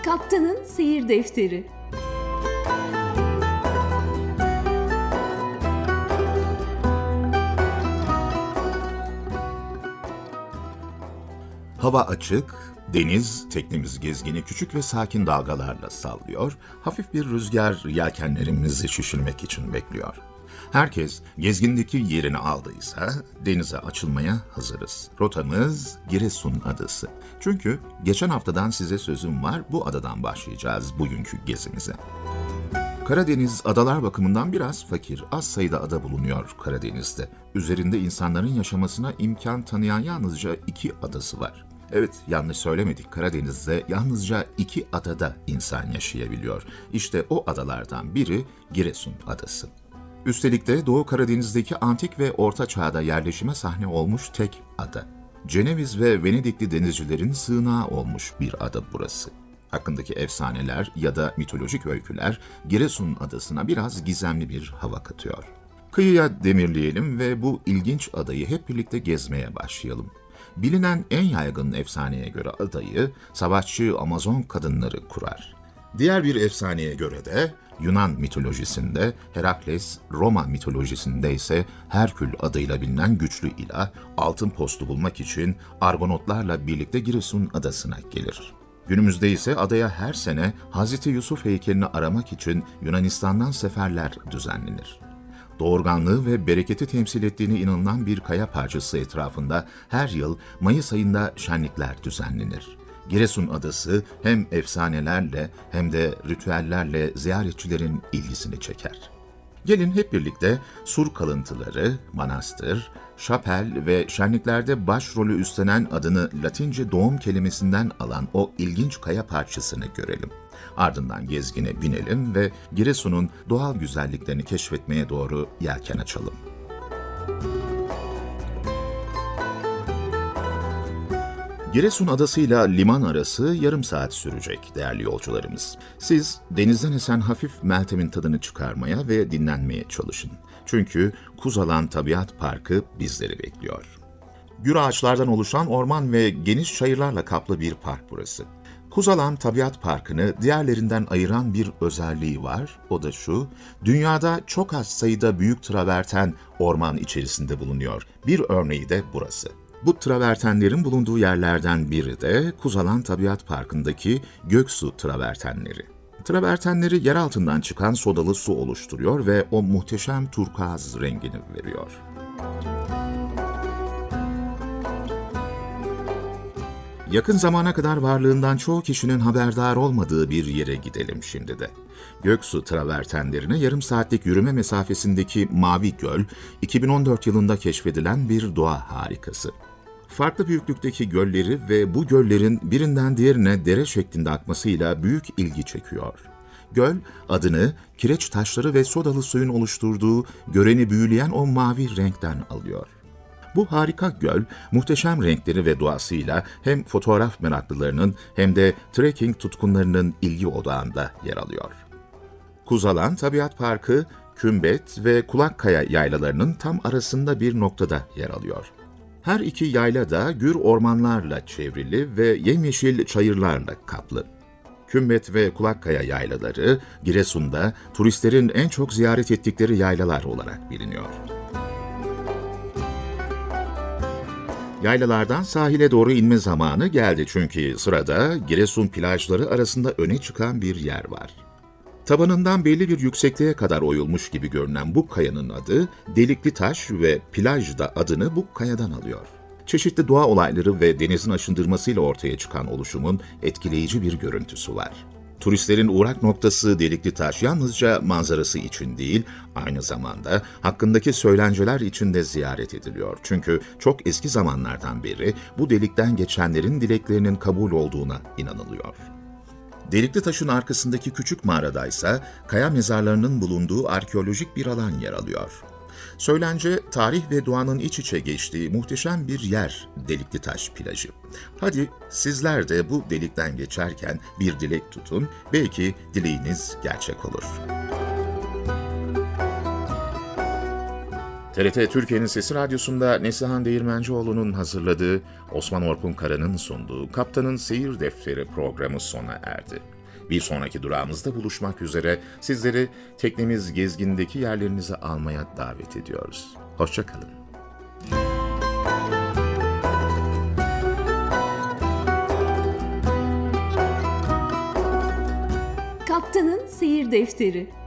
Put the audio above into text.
Kaptanın Seyir Defteri. Hava açık, deniz teknemiz gezgini küçük ve sakin dalgalarla sallıyor, hafif bir rüzgar yelkenlerimizi şişirmek için bekliyor. Herkes gezgindeki yerini aldıysa denize açılmaya hazırız. Rotamız Giresun Adası. Çünkü geçen haftadan size sözüm var, bu adadan başlayacağız bugünkü gezimize. Karadeniz adalar bakımından biraz fakir. Az sayıda ada bulunuyor Karadeniz'de. Üzerinde insanların yaşamasına imkan tanıyan yalnızca 2 adası var. Evet, yanlış söylemedik. Karadeniz'de yalnızca 2 adada insan yaşayabiliyor. İşte o adalardan biri Giresun Adası. Üstelik de Doğu Karadeniz'deki antik ve Orta Çağ'da yerleşime sahne olmuş tek ada. Ceneviz ve Venedikli denizcilerin sığınağı olmuş bir ada burası. Hakkındaki efsaneler ya da mitolojik öyküler Giresun Adası'na biraz gizemli bir hava katıyor. Kıyıya demirleyelim ve bu ilginç adayı hep birlikte gezmeye başlayalım. Bilinen en yaygın efsaneye göre adayı savaşçı Amazon kadınları kurar. Diğer bir efsaneye göre de Yunan mitolojisinde Herakles, Roma mitolojisinde ise Herkül adıyla bilinen güçlü ilah altın postu bulmak için Argonotlarla birlikte Giresun Adası'na gelir. Günümüzde ise adaya her sene Hazreti Yusuf heykelini aramak için Yunanistan'dan seferler düzenlenir. Doğurganlığı ve bereketi temsil ettiğine inanılan bir kaya parçası etrafında her yıl Mayıs ayında şenlikler düzenlenir. Giresun Adası hem efsanelerle hem de ritüellerle ziyaretçilerin ilgisini çeker. Gelin hep birlikte sur kalıntıları, manastır, şapel ve şenliklerde başrolü üstlenen adını Latince doğum kelimesinden alan o ilginç kaya parçasını görelim. Ardından gezgine binelim ve Giresun'un doğal güzelliklerini keşfetmeye doğru yelken açalım. Giresun Adası'yla liman arası yarım saat sürecek değerli yolcularımız. Siz denizden esen hafif Meltem'in tadını çıkarmaya ve dinlenmeye çalışın. Çünkü Kuzalan Tabiat Parkı bizleri bekliyor. Gür ağaçlardan oluşan orman ve geniş çayırlarla kaplı bir park burası. Kuzalan Tabiat Parkı'nı diğerlerinden ayıran bir özelliği var. O da şu, dünyada çok az sayıda büyük traverten orman içerisinde bulunuyor. Bir örneği de burası. Bu travertenlerin bulunduğu yerlerden biri de Kuzalan Tabiat Parkı'ndaki Göksu travertenleri. Travertenleri yer altından çıkan sodalı su oluşturuyor ve o muhteşem turkuaz rengini veriyor. Yakın zamana kadar varlığından çoğu kişinin haberdar olmadığı bir yere gidelim şimdi de. Göksu travertenlerine yarım saatlik yürüme mesafesindeki Mavi Göl, 2014 yılında keşfedilen bir doğa harikası. Farklı büyüklükteki gölleri ve bu göllerin birinden diğerine dere şeklinde akmasıyla büyük ilgi çekiyor. Göl, adını kireç taşları ve sodalı suyun oluşturduğu, göreni büyüleyen o mavi renkten alıyor. Bu harika göl, muhteşem renkleri ve doğasıyla hem fotoğraf meraklılarının hem de trekking tutkunlarının ilgi odağında yer alıyor. Kuzalan Tabiat Parkı, Kümbet ve Kulakkaya yaylalarının tam arasında bir noktada yer alıyor. Her iki yayla da gür ormanlarla çevrili ve yemyeşil çayırlarla kaplı. Kümbet ve Kulakkaya yaylaları, Giresun'da turistlerin en çok ziyaret ettikleri yaylalar olarak biliniyor. Yaylalardan sahile doğru inme zamanı geldi çünkü sırada Giresun plajları arasında öne çıkan bir yer var. Tabanından belli bir yüksekliğe kadar oyulmuş gibi görünen bu kayanın adı Delikli Taş ve plaj da adını bu kayadan alıyor. Çeşitli doğa olayları ve denizin aşındırmasıyla ortaya çıkan oluşumun etkileyici bir görüntüsü var. Turistlerin uğrak noktası Delikli Taş yalnızca manzarası için değil, aynı zamanda hakkındaki söylenceler için de ziyaret ediliyor. Çünkü çok eski zamanlardan beri bu delikten geçenlerin dileklerinin kabul olduğuna inanılıyor. Delikli Taş'ın arkasındaki küçük mağaradaysa kaya mezarlarının bulunduğu arkeolojik bir alan yer alıyor. Söylence, tarih ve doğanın iç içe geçtiği muhteşem bir yer Delikli Taş plajı. Hadi sizler de bu delikten geçerken bir dilek tutun, belki dileğiniz gerçek olur. TRT Türkiye'nin Sesi Radyosu'nda Neslihan Değirmencioğlu'nun hazırladığı, Osman Orkun Kara'nın sunduğu Kaptanın Seyir Defteri programı sona erdi. Bir sonraki durağımızda buluşmak üzere sizleri teknemiz gezgindeki yerlerinizi almaya davet ediyoruz. Hoşça kalın. Kaptanın Seyir Defteri.